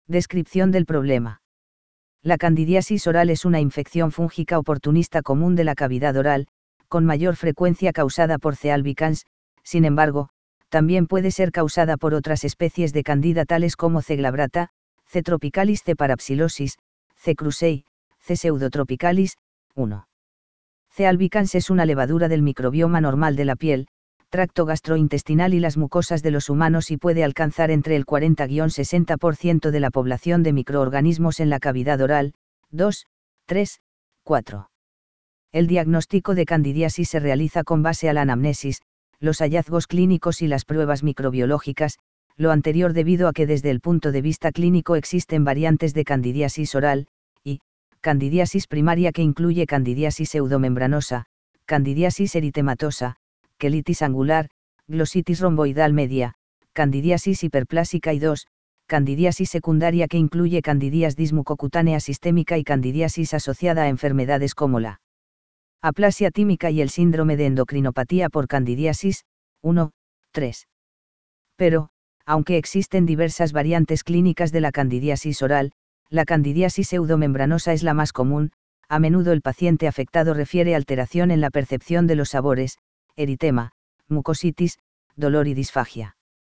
Descripción del problema. La candidiasis oral es una infección fúngica oportunista común de la cavidad oral, con mayor frecuencia causada por C. albicans. Sin embargo, también puede ser causada por otras especies de candida tales como C. glabrata, C. tropicalis, C. parapsilosis, C. krusei, C. pseudotropicalis. 1. C. albicans es una levadura del microbioma normal de la piel, tracto gastrointestinal y las mucosas de los humanos y puede alcanzar entre el 40-60% de la población de microorganismos en la cavidad oral. 2, 3, 4. El diagnóstico de candidiasis se realiza con base a la anamnesis, los hallazgos clínicos y las pruebas microbiológicas, lo anterior debido a que desde el punto de vista clínico existen variantes de candidiasis oral, y candidiasis primaria que incluye candidiasis pseudomembranosa, candidiasis eritematosa, quelitis angular, glositis romboidal media, candidiasis hiperplásica y 2, candidiasis secundaria que incluye candidiasis mucocutánea sistémica y candidiasis asociada a enfermedades como la aplasia tímica y el síndrome de endocrinopatía por candidiasis. 1, 3. Pero, aunque existen diversas variantes clínicas de la candidiasis oral, la candidiasis pseudomembranosa es la más común. A menudo el paciente afectado refiere alteración en la percepción de los sabores, eritema, mucositis, dolor y disfagia.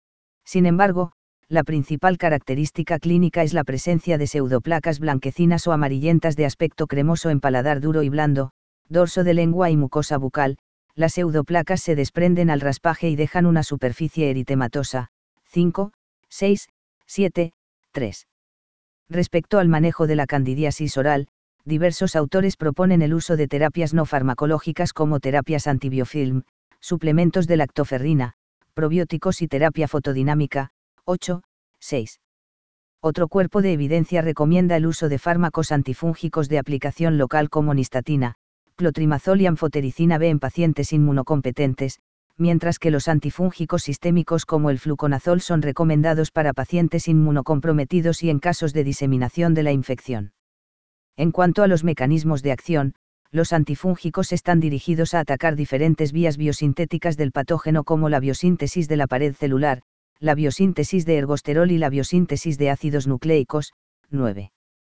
Sin embargo, la principal característica clínica es la presencia de pseudoplacas blanquecinas o amarillentas de aspecto cremoso en paladar duro y blando, dorso de lengua y mucosa bucal. Las pseudoplacas se desprenden al raspaje y dejan una superficie eritematosa. 5, 6, 7, 3. Respecto al manejo de la candidiasis oral, diversos autores proponen el uso de terapias no farmacológicas como terapias antibiofilm, suplementos de lactoferrina, probióticos y terapia fotodinámica. 8, 6. Otro cuerpo de evidencia recomienda el uso de fármacos antifúngicos de aplicación local como nistatina, clotrimazol y anfotericina B en pacientes inmunocompetentes, mientras que los antifúngicos sistémicos como el fluconazol son recomendados para pacientes inmunocomprometidos y en casos de diseminación de la infección. En cuanto a los mecanismos de acción, los antifúngicos están dirigidos a atacar diferentes vías biosintéticas del patógeno como la biosíntesis de la pared celular, la biosíntesis de ergosterol y la biosíntesis de ácidos nucleicos. 9.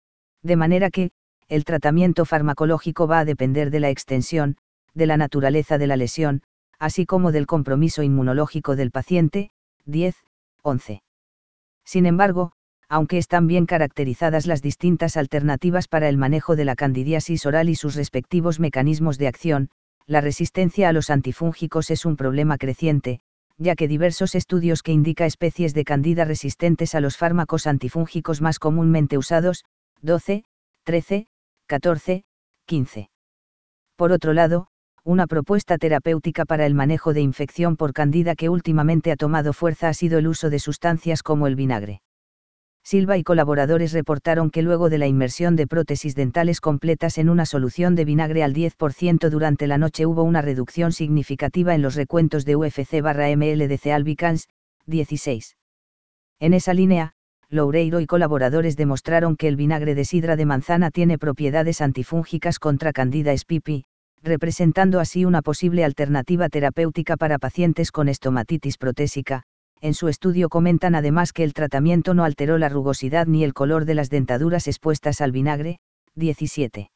De manera que, el tratamiento farmacológico va a depender de la extensión, de la naturaleza de la lesión, así como del compromiso inmunológico del paciente. 10, 11. Sin embargo, aunque están bien caracterizadas las distintas alternativas para el manejo de la candidiasis oral y sus respectivos mecanismos de acción, la resistencia a los antifúngicos es un problema creciente, ya que diversos estudios que indican especies de candida resistentes a los fármacos antifúngicos más comúnmente usados. 12, 13, 14, 15. Por otro lado, una propuesta terapéutica para el manejo de infección por candida que últimamente ha tomado fuerza ha sido el uso de sustancias como el vinagre. Silva y colaboradores reportaron que luego de la inmersión de prótesis dentales completas en una solución de vinagre al 10% durante la noche hubo una reducción significativa en los recuentos de UFC/ml de C. albicans. 16. En esa línea, Loureiro y colaboradores demostraron que el vinagre de sidra de manzana tiene propiedades antifúngicas contra Candida spp, representando así una posible alternativa terapéutica para pacientes con estomatitis protésica. En su estudio comentan además que el tratamiento no alteró la rugosidad ni el color de las dentaduras expuestas al vinagre. 17.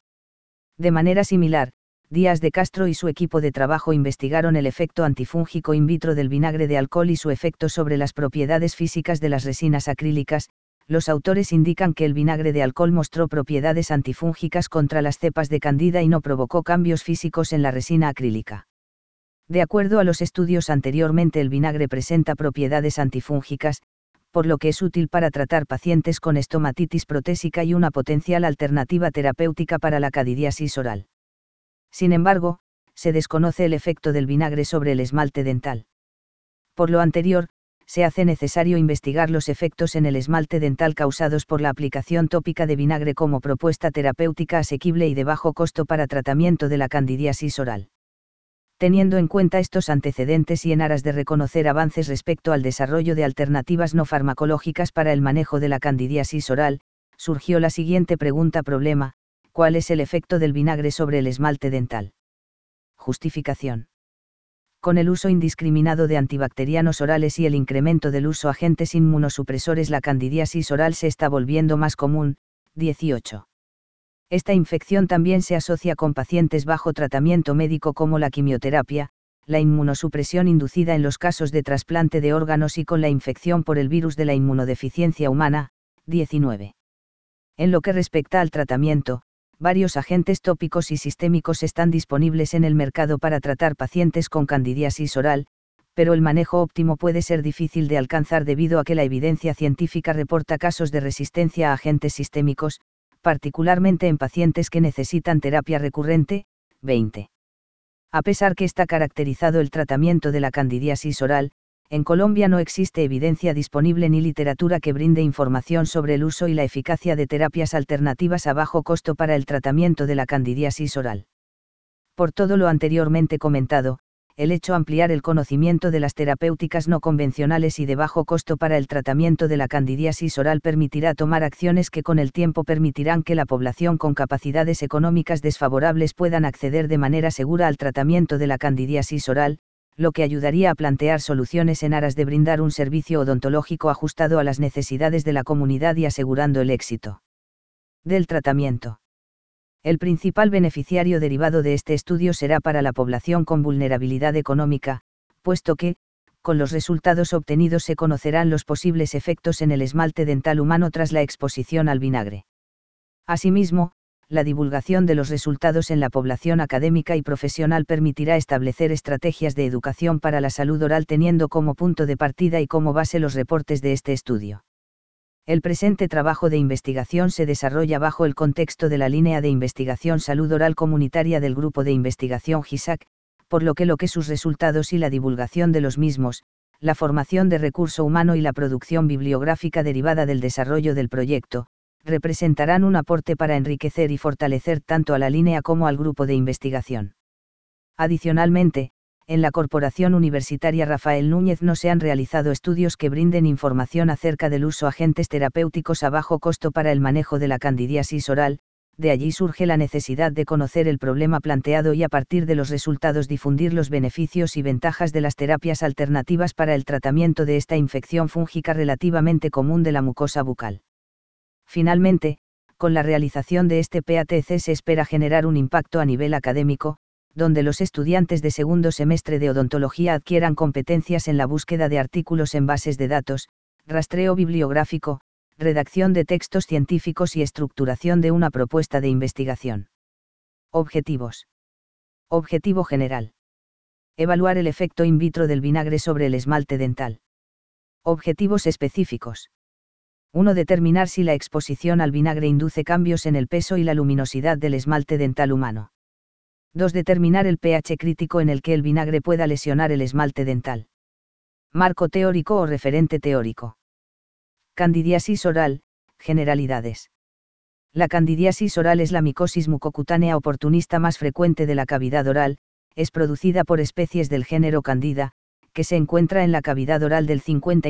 De manera similar, Díaz de Castro y su equipo de trabajo investigaron el efecto antifúngico in vitro del vinagre de alcohol y su efecto sobre las propiedades físicas de las resinas acrílicas. Los autores indican que el vinagre de alcohol mostró propiedades antifúngicas contra las cepas de candida y no provocó cambios físicos en la resina acrílica. De acuerdo a los estudios anteriormente, el vinagre presenta propiedades antifúngicas, por lo que es útil para tratar pacientes con estomatitis protésica y una potencial alternativa terapéutica para la candidiasis oral. Sin embargo, se desconoce el efecto del vinagre sobre el esmalte dental. Por lo anterior, se hace necesario investigar los efectos en el esmalte dental causados por la aplicación tópica de vinagre como propuesta terapéutica asequible y de bajo costo para tratamiento de la candidiasis oral. Teniendo en cuenta estos antecedentes y en aras de reconocer avances respecto al desarrollo de alternativas no farmacológicas para el manejo de la candidiasis oral, surgió la siguiente pregunta-problema: ¿cuál es el efecto del vinagre sobre el esmalte dental? Justificación. Con el uso indiscriminado de antibacterianos orales y el incremento del uso de agentes inmunosupresores, la candidiasis oral se está volviendo más común. 18. Esta infección también se asocia con pacientes bajo tratamiento médico como la quimioterapia, la inmunosupresión inducida en los casos de trasplante de órganos y con la infección por el virus de la inmunodeficiencia humana. 19. En lo que respecta al tratamiento, varios agentes tópicos y sistémicos están disponibles en el mercado para tratar pacientes con candidiasis oral, pero el manejo óptimo puede ser difícil de alcanzar debido a que la evidencia científica reporta casos de resistencia a agentes sistémicos, particularmente en pacientes que necesitan terapia recurrente. 20. A pesar que está caracterizado el tratamiento de la candidiasis oral, en Colombia no existe evidencia disponible ni literatura que brinde información sobre el uso y la eficacia de terapias alternativas a bajo costo para el tratamiento de la candidiasis oral. Por todo lo anteriormente comentado, el hecho de ampliar el conocimiento de las terapéuticas no convencionales y de bajo costo para el tratamiento de la candidiasis oral permitirá tomar acciones que con el tiempo permitirán que la población con capacidades económicas desfavorables puedan acceder de manera segura al tratamiento de la candidiasis oral, lo que ayudaría a plantear soluciones en aras de brindar un servicio odontológico ajustado a las necesidades de la comunidad y asegurando el éxito del tratamiento. El principal beneficiario derivado de este estudio será para la población con vulnerabilidad económica, puesto que, con los resultados obtenidos se conocerán los posibles efectos en el esmalte dental humano tras la exposición al vinagre. Asimismo, la divulgación de los resultados en la población académica y profesional permitirá establecer estrategias de educación para la salud oral teniendo como punto de partida y como base los reportes de este estudio. El presente trabajo de investigación se desarrolla bajo el contexto de la línea de investigación salud oral comunitaria del Grupo de Investigación GISAC, por lo que sus resultados y la divulgación de los mismos, la formación de recurso humano y la producción bibliográfica derivada del desarrollo del proyecto, representarán un aporte para enriquecer y fortalecer tanto a la línea como al grupo de investigación. Adicionalmente, en la Corporación Universitaria Rafael Núñez no se han realizado estudios que brinden información acerca del uso de agentes terapéuticos a bajo costo para el manejo de la candidiasis oral, de allí surge la necesidad de conocer el problema planteado y a partir de los resultados difundir los beneficios y ventajas de las terapias alternativas para el tratamiento de esta infección fúngica relativamente común de la mucosa bucal. Finalmente, con la realización de este PATC se espera generar un impacto a nivel académico, donde los estudiantes de segundo semestre de odontología adquieran competencias en la búsqueda de artículos en bases de datos, rastreo bibliográfico, redacción de textos científicos y estructuración de una propuesta de investigación. Objetivos. Objetivo general. Evaluar el efecto in vitro del vinagre sobre el esmalte dental. Objetivos específicos. 1. Determinar si la exposición al vinagre induce cambios en el peso y la luminosidad del esmalte dental humano. 2. Determinar el pH crítico en el que el vinagre pueda lesionar el esmalte dental. Marco teórico o referente teórico. Candidiasis oral, generalidades. La candidiasis oral es la micosis mucocutánea oportunista más frecuente de la cavidad oral, es producida por especies del género Candida, que se encuentra en la cavidad oral del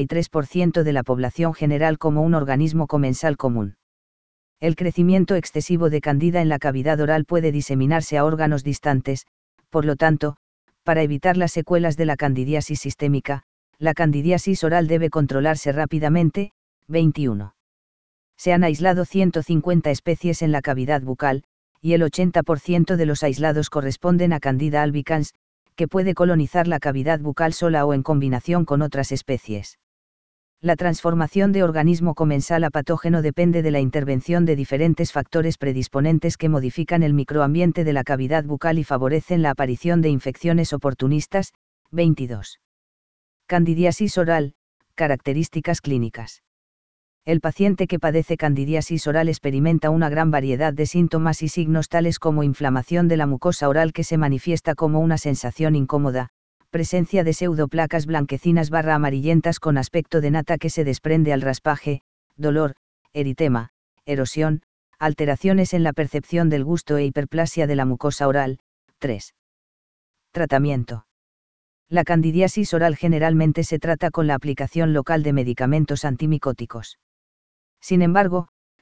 53% de la población general como un organismo comensal común. El crecimiento excesivo de Candida en la cavidad oral puede diseminarse a órganos distantes, por lo tanto, para evitar las secuelas de la candidiasis sistémica, la candidiasis oral debe controlarse rápidamente. 21. Se han aislado 150 especies en la cavidad bucal, y el 80% de los aislados corresponden a Candida albicans, que puede colonizar la cavidad bucal sola o en combinación con otras especies. La transformación de organismo comensal a patógeno depende de la intervención de diferentes factores predisponentes que modifican el microambiente de la cavidad bucal y favorecen la aparición de infecciones oportunistas. 22. Candidiasis oral, características clínicas. El paciente que padece candidiasis oral experimenta una gran variedad de síntomas y signos tales como inflamación de la mucosa oral que se manifiesta como una sensación incómoda, presencia de pseudoplacas blanquecinas amarillentas con aspecto de nata que se desprende al raspaje, dolor, eritema, erosión, alteraciones en la percepción del gusto e hiperplasia de la mucosa oral. 3. Tratamiento. La candidiasis oral generalmente se trata con la aplicación local de medicamentos antimicóticos. Sin embargo,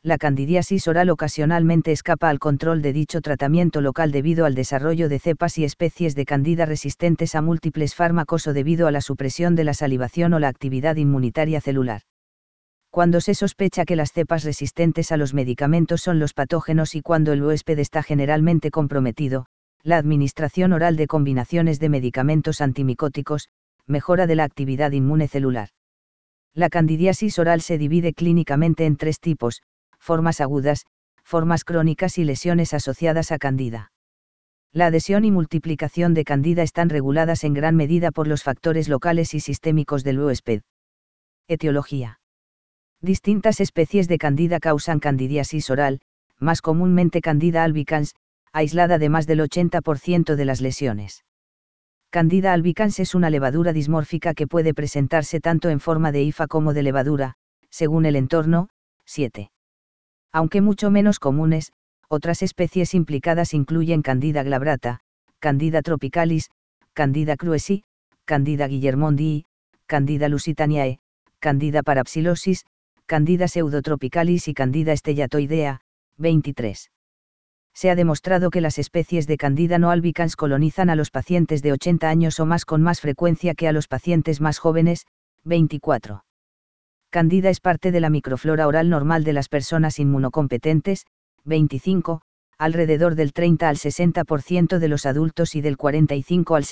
la candidiasis oral ocasionalmente escapa al control de dicho tratamiento local debido al desarrollo de cepas y especies de candida resistentes a múltiples fármacos o debido a la supresión de la salivación o la actividad inmunitaria celular. Cuando se sospecha que las cepas resistentes a los medicamentos son los patógenos y cuando el huésped está generalmente comprometido, la administración oral de combinaciones de medicamentos antimicóticos, mejora de la actividad inmune celular. La candidiasis oral se divide clínicamente en 3 tipos: formas agudas, formas crónicas y lesiones asociadas a candida. La adhesión y multiplicación de candida están reguladas en gran medida por los factores locales y sistémicos del huésped. Etiología. Distintas especies de candida causan candidiasis oral, más comúnmente Candida albicans, aislada de más del 80% de las lesiones. Candida albicans es una levadura dismórfica que puede presentarse tanto en forma de hifa como de levadura, según el entorno. 7. Aunque mucho menos comunes, otras especies implicadas incluyen Candida glabrata, Candida tropicalis, Candida cruesi, Candida guillermondii, Candida lusitaniae, Candida parapsilosis, Candida pseudotropicalis y Candida stellatoidea. 23. Se ha demostrado que las especies de Candida no albicans colonizan a los pacientes de 80 años o más con más frecuencia que a los pacientes más jóvenes. 24. Candida es parte de la microflora oral normal de las personas inmunocompetentes. 25. Alrededor del 30 al 60% de los adultos y del 45 al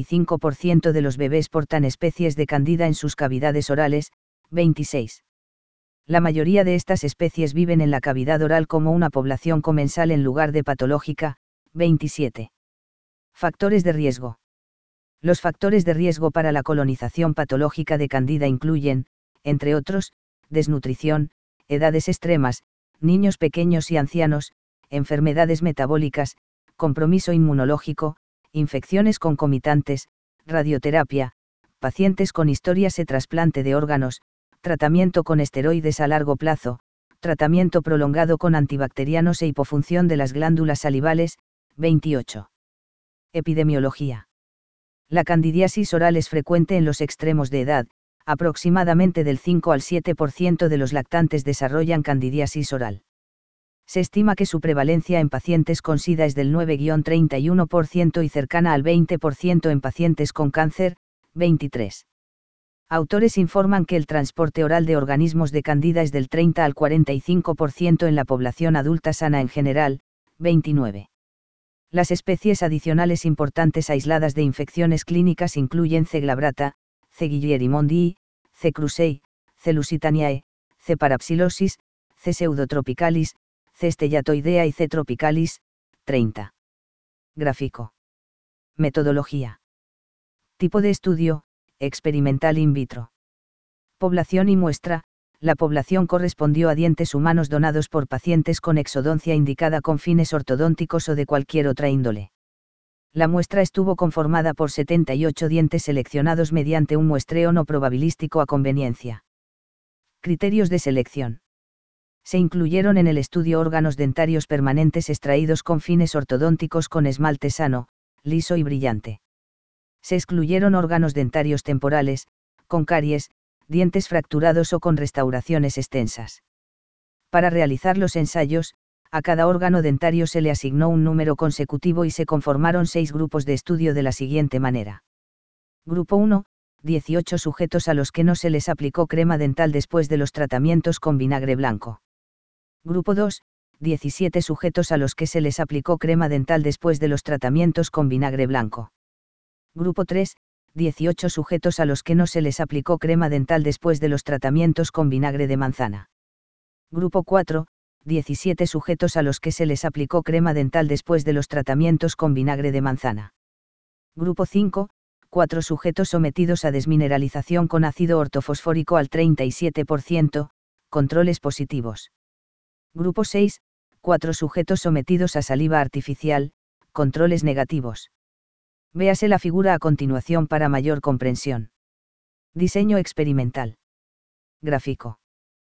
65% de los bebés portan especies de Candida en sus cavidades orales. 26. La mayoría de estas especies viven en la cavidad oral como una población comensal en lugar de patológica. 27. Factores de riesgo. Los factores de riesgo para la colonización patológica de Candida incluyen, entre otros, desnutrición, edades extremas, niños pequeños y ancianos, enfermedades metabólicas, compromiso inmunológico, infecciones concomitantes, radioterapia, pacientes con historias de trasplante de órganos, tratamiento con esteroides a largo plazo, tratamiento prolongado con antibacterianos e hipofunción de las glándulas salivales. 28. Epidemiología. La candidiasis oral es frecuente en los extremos de edad, aproximadamente del 5 al 7% de los lactantes desarrollan candidiasis oral. Se estima que su prevalencia en pacientes con SIDA es del 9-31% y cercana al 20% en pacientes con cáncer. 23. Autores informan que el transporte oral de organismos de Candida es del 30 al 45% en la población adulta sana en general. 29. Las especies adicionales importantes aisladas de infecciones clínicas incluyen C. glabrata, C. guillermondii, C. crusei, C. lusitaniae, C. parapsilosis, C. pseudotropicalis, C. stellatoidea y C. tropicalis. 30. Gráfico. Metodología. Tipo de estudio: experimental in vitro. Población y muestra: la población correspondió a dientes humanos donados por pacientes con exodoncia indicada con fines ortodónticos o de cualquier otra índole. La muestra estuvo conformada por 78 dientes seleccionados mediante un muestreo no probabilístico a conveniencia. Criterios de selección. Se incluyeron en el estudio órganos dentarios permanentes extraídos con fines ortodónticos con esmalte sano, liso y brillante. Se excluyeron órganos dentarios temporales, con caries, dientes fracturados o con restauraciones extensas. Para realizar los ensayos, a cada órgano dentario se le asignó un número consecutivo y se conformaron 6 grupos de estudio de la siguiente manera. Grupo 1, 18 sujetos a los que no se les aplicó crema dental después de los tratamientos con vinagre blanco. Grupo 2, 17 sujetos a los que se les aplicó crema dental después de los tratamientos con vinagre blanco. Grupo 3, 18 sujetos a los que no se les aplicó crema dental después de los tratamientos con vinagre de manzana. Grupo 4, 17 sujetos a los que se les aplicó crema dental después de los tratamientos con vinagre de manzana. Grupo 5, 4 sujetos sometidos a desmineralización con ácido ortofosfórico al 37%, controles positivos. Grupo 6, 4 sujetos sometidos a saliva artificial, controles negativos. Véase la figura a continuación para mayor comprensión. Diseño experimental. Gráfico.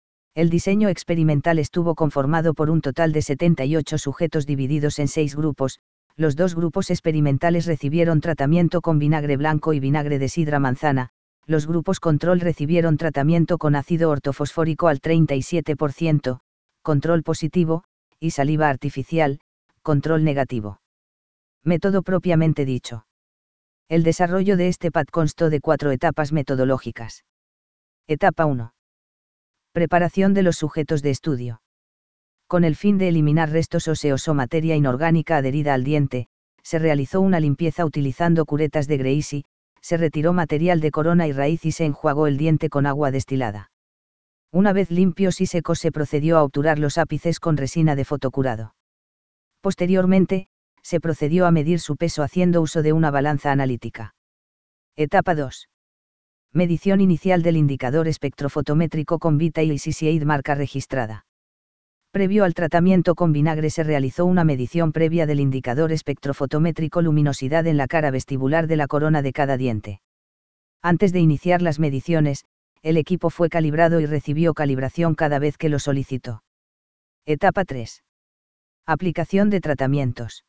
El diseño experimental estuvo conformado por un total de 78 sujetos divididos en 6 grupos. Los 2 grupos experimentales recibieron tratamiento con vinagre blanco y vinagre de sidra manzana, los grupos control recibieron tratamiento con ácido ortofosfórico al 37%, control positivo, y saliva artificial, control negativo. Método propiamente dicho. El desarrollo de este PAT constó de 4 etapas metodológicas. Etapa 1. Preparación de los sujetos de estudio. Con el fin de eliminar restos óseos o materia inorgánica adherida al diente, se realizó una limpieza utilizando curetas de Gracie, se retiró material de corona y raíz y se enjuagó el diente con agua destilada. Una vez limpios y secos se procedió a obturar los ápices con resina de fotocurado. Posteriormente, se procedió a medir su peso haciendo uso de una balanza analítica. Etapa 2. Medición inicial del indicador espectrofotométrico con Vita y CCAID marca registrada. Previo al tratamiento con vinagre se realizó una medición previa del indicador espectrofotométrico luminosidad en la cara vestibular de la corona de cada diente. Antes de iniciar las mediciones, el equipo fue calibrado y recibió calibración cada vez que lo solicitó. Etapa 3. Aplicación de tratamientos.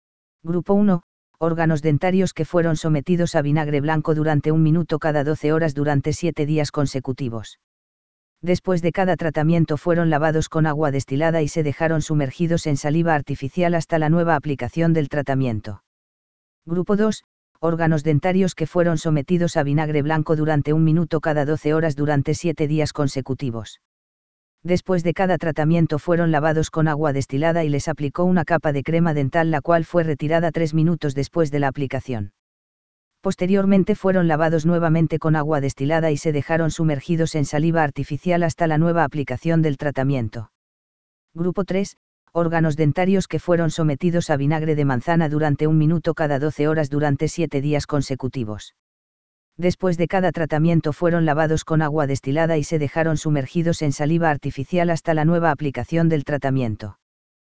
Grupo 1. Órganos dentarios que fueron sometidos a vinagre blanco durante 1 minuto cada 12 horas durante 7 días consecutivos. Después de cada tratamiento fueron lavados con agua destilada y se dejaron sumergidos en saliva artificial hasta la nueva aplicación del tratamiento. Grupo 2. Órganos dentarios que fueron sometidos a vinagre blanco durante 1 minuto cada 12 horas durante 7 días consecutivos. Después de cada tratamiento fueron lavados con agua destilada y les aplicó una capa de crema dental la cual fue retirada 3 minutos después de la aplicación. Posteriormente fueron lavados nuevamente con agua destilada y se dejaron sumergidos en saliva artificial hasta la nueva aplicación del tratamiento. Grupo 3. Órganos dentarios que fueron sometidos a vinagre de manzana durante 1 minuto cada 12 horas durante 7 días consecutivos. Después de cada tratamiento fueron lavados con agua destilada y se dejaron sumergidos en saliva artificial hasta la nueva aplicación del tratamiento.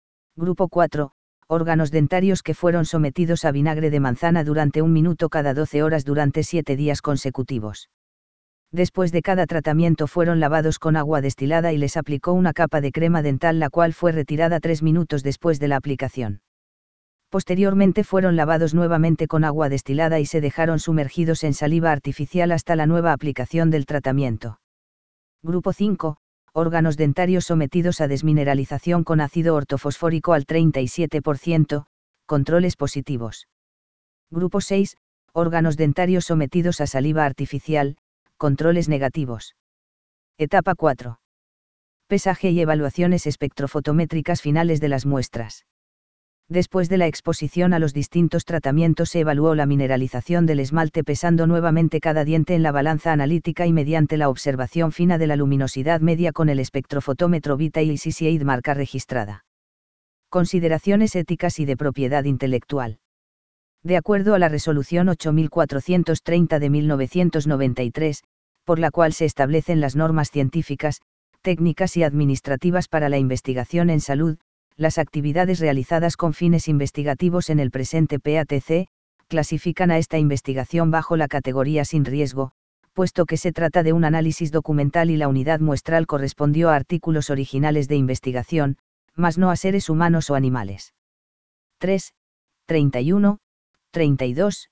Grupo 4. Órganos dentarios que fueron sometidos a vinagre de manzana durante 1 minuto cada 12 horas durante 7 días consecutivos. Después de cada tratamiento fueron lavados con agua destilada y les aplicó una capa de crema dental la cual fue retirada 3 minutos después de la aplicación. Posteriormente fueron lavados nuevamente con agua destilada y se dejaron sumergidos en saliva artificial hasta la nueva aplicación del tratamiento. Grupo 5. Órganos dentarios sometidos a desmineralización con ácido ortofosfórico al 37%, controles positivos. Grupo 6. Órganos dentarios sometidos a saliva artificial, controles negativos. Etapa 4. Pesaje y evaluaciones espectrofotométricas finales de las muestras. Después de la exposición a los distintos tratamientos se evaluó la mineralización del esmalte pesando nuevamente cada diente en la balanza analítica y mediante la observación fina de la luminosidad media con el espectrofotómetro Vita y CCAID marca registrada. Consideraciones éticas y de propiedad intelectual. De acuerdo a la resolución 8430 de 1993, por la cual se establecen las normas científicas, técnicas y administrativas para la investigación en salud, las actividades realizadas con fines investigativos en el presente PATC, clasifican a esta investigación bajo la categoría sin riesgo, puesto que se trata de un análisis documental y la unidad muestral correspondió a artículos originales de investigación, mas no a seres humanos o animales. 3, 31, 32,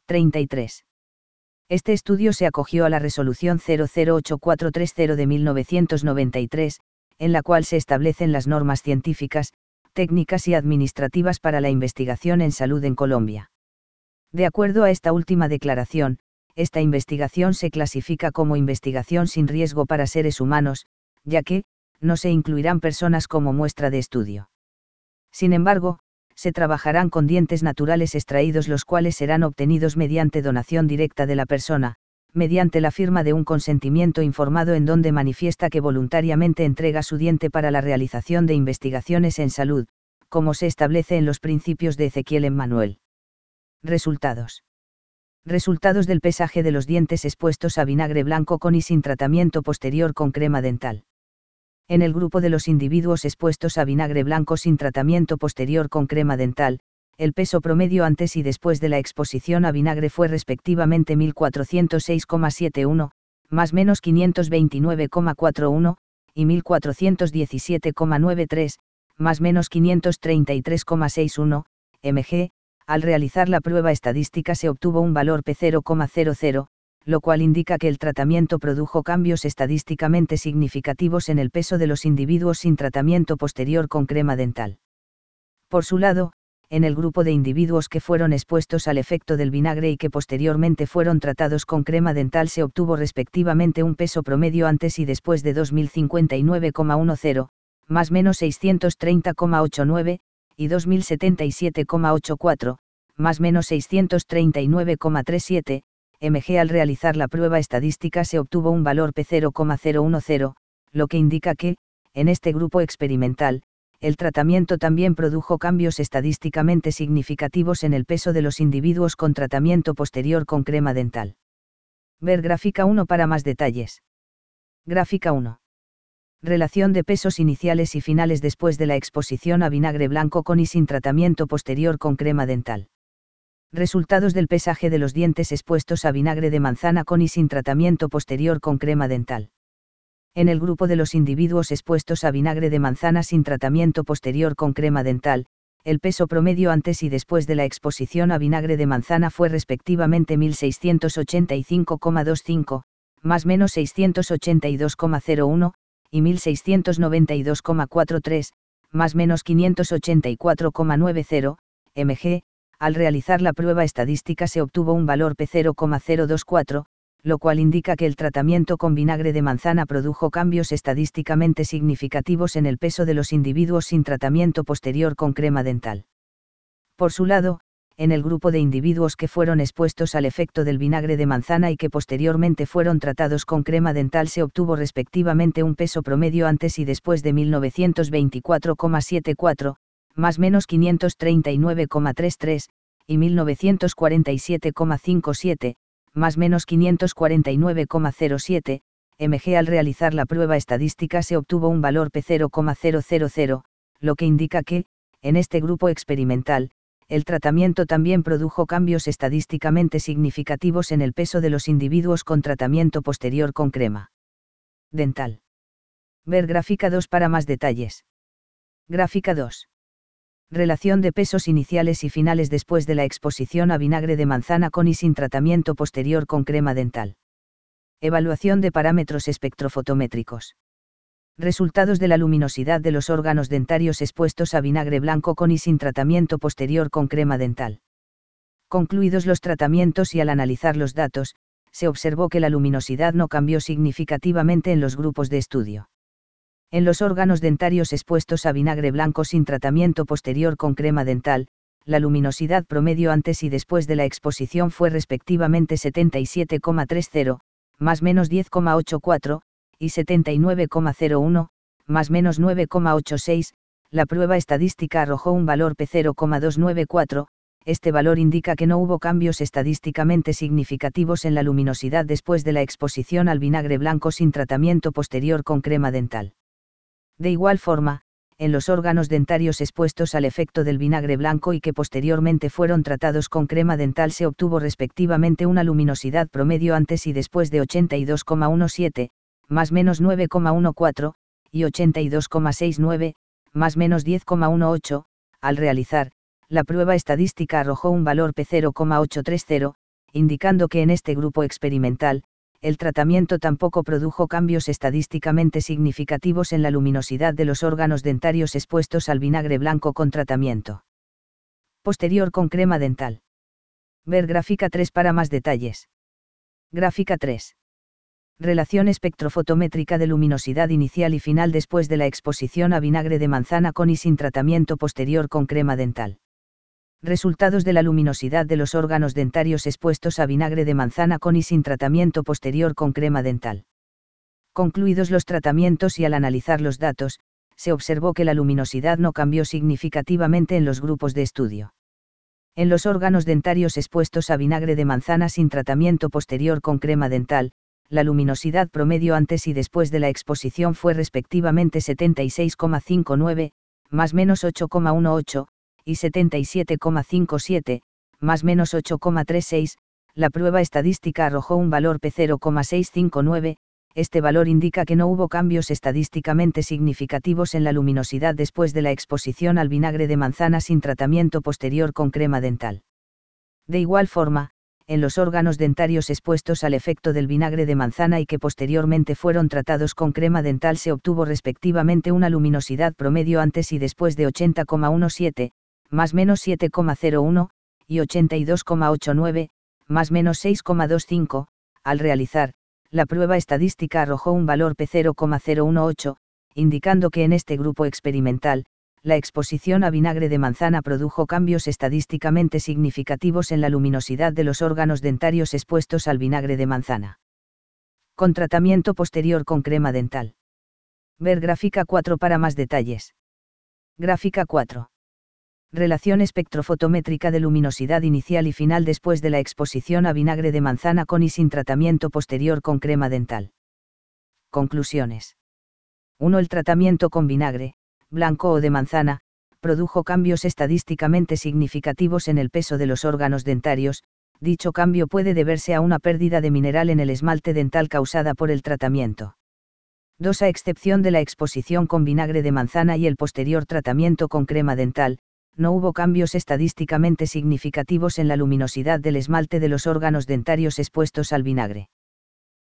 33. Este estudio se acogió a la resolución 008430 de 1993, en la cual se establecen las normas científicas, técnicas y administrativas para la investigación en salud en Colombia. De acuerdo a esta última declaración, esta investigación se clasifica como investigación sin riesgo para seres humanos, ya que, no se incluirán personas como muestra de estudio. Sin embargo, se trabajarán con dientes naturales extraídos los cuales serán obtenidos mediante donación directa de la persona, mediante la firma de un consentimiento informado en donde manifiesta que voluntariamente entrega su diente para la realización de investigaciones en salud, como se establece en los principios de Ezequiel Emmanuel. Resultados. Resultados del pesaje de los dientes expuestos a vinagre blanco con y sin tratamiento posterior con crema dental. En el grupo de los individuos expuestos a vinagre blanco sin tratamiento posterior con crema dental, el peso promedio antes y después de la exposición a vinagre fue respectivamente 1406,71, más menos 529,41, y 1417,93, más menos 533,61, mg. Al realizar la prueba estadística se obtuvo un valor P0,00, lo cual indica que el tratamiento produjo cambios estadísticamente significativos en el peso de los individuos sin tratamiento posterior con crema dental. Por su lado, en el grupo de individuos que fueron expuestos al efecto del vinagre y que posteriormente fueron tratados con crema dental se obtuvo respectivamente un peso promedio antes y después de 2059,10, más menos 630,89, y 2077,84, más menos 639,37, mg. Al realizar la prueba estadística se obtuvo un valor P0,010, lo que indica que, en este grupo experimental, el tratamiento también produjo cambios estadísticamente significativos en el peso de los individuos con tratamiento posterior con crema dental. Ver gráfica 1 para más detalles. Gráfica 1. Relación de pesos iniciales y finales después de la exposición a vinagre blanco con y sin tratamiento posterior con crema dental. Resultados del pesaje de los dientes expuestos a vinagre de manzana con y sin tratamiento posterior con crema dental. En el grupo de los individuos expuestos a vinagre de manzana sin tratamiento posterior con crema dental, el peso promedio antes y después de la exposición a vinagre de manzana fue respectivamente 1685,25, más menos 682,01, y 1692,43, más menos 584,90, mg. Al realizar la prueba estadística se obtuvo un valor P0,024, lo cual indica que el tratamiento con vinagre de manzana produjo cambios estadísticamente significativos en el peso de los individuos sin tratamiento posterior con crema dental. Por su lado, en el grupo de individuos que fueron expuestos al efecto del vinagre de manzana y que posteriormente fueron tratados con crema dental se obtuvo respectivamente un peso promedio antes y después de 1924,74, más menos 539,33, y 1947,57, más menos 549,07, mg. Al realizar la prueba estadística se obtuvo un valor P0,000, lo que indica que, en este grupo experimental, el tratamiento también produjo cambios estadísticamente significativos en el peso de los individuos con tratamiento posterior con crema dental. Ver gráfica 2 para más detalles. Gráfica 2. Relación de pesos iniciales y finales después de la exposición a vinagre de manzana con y sin tratamiento posterior con crema dental. Evaluación de parámetros espectrofotométricos. Resultados de la luminosidad de los órganos dentarios expuestos a vinagre blanco con y sin tratamiento posterior con crema dental. Concluidos los tratamientos y al analizar los datos, se observó que la luminosidad no cambió significativamente en los grupos de estudio. En los órganos dentarios expuestos a vinagre blanco sin tratamiento posterior con crema dental, la luminosidad promedio antes y después de la exposición fue respectivamente 77,30, más menos 10,84, y 79,01, más menos 9,86. La prueba estadística arrojó un valor P0,294, este valor indica que no hubo cambios estadísticamente significativos en la luminosidad después de la exposición al vinagre blanco sin tratamiento posterior con crema dental. De igual forma, en los órganos dentarios expuestos al efecto del vinagre blanco y que posteriormente fueron tratados con crema dental se obtuvo respectivamente una luminosidad promedio antes y después de 82,17, más menos 9,14, y 82,69, más menos 10,18, al realizar, la prueba estadística arrojó un valor P0,830, indicando que en este grupo experimental, el tratamiento tampoco produjo cambios estadísticamente significativos en la luminosidad de los órganos dentarios expuestos al vinagre blanco con tratamiento posterior con crema dental. Ver gráfica 3 para más detalles. Gráfica 3. Relación espectrofotométrica de luminosidad inicial y final después de la exposición a vinagre de manzana con y sin tratamiento posterior con crema dental. Resultados de la luminosidad de los órganos dentarios expuestos a vinagre de manzana con y sin tratamiento posterior con crema dental. Concluidos los tratamientos y al analizar los datos, se observó que la luminosidad no cambió significativamente en los grupos de estudio. En los órganos dentarios expuestos a vinagre de manzana sin tratamiento posterior con crema dental, la luminosidad promedio antes y después de la exposición fue respectivamente 76,59, más menos 8,18, y 77,57, más menos 8,36, la prueba estadística arrojó un valor P0,659, este valor indica que no hubo cambios estadísticamente significativos en la luminosidad después de la exposición al vinagre de manzana sin tratamiento posterior con crema dental. De igual forma, en los órganos dentarios expuestos al efecto del vinagre de manzana y que posteriormente fueron tratados con crema dental se obtuvo respectivamente una luminosidad promedio antes y después de 80,17, más menos 7,01, y 82,89, más menos 6,25, al realizar, la prueba estadística arrojó un valor P0,018, indicando que en este grupo experimental, la exposición a vinagre de manzana produjo cambios estadísticamente significativos en la luminosidad de los órganos dentarios expuestos al vinagre de manzana. Con tratamiento posterior con crema dental. Ver gráfica 4 para más detalles. Gráfica 4. Relación espectrofotométrica de luminosidad inicial y final después de la exposición a vinagre de manzana con y sin tratamiento posterior con crema dental. Conclusiones. 1. El tratamiento con vinagre, blanco o de manzana, produjo cambios estadísticamente significativos en el peso de los órganos dentarios. Dicho cambio puede deberse a una pérdida de mineral en el esmalte dental causada por el tratamiento. 2. A excepción de la exposición con vinagre de manzana y el posterior tratamiento con crema dental, no hubo cambios estadísticamente significativos en la luminosidad del esmalte de los órganos dentarios expuestos al vinagre.